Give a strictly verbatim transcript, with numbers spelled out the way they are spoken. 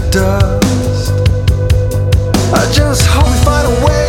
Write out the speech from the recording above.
dust. I just hope we find a way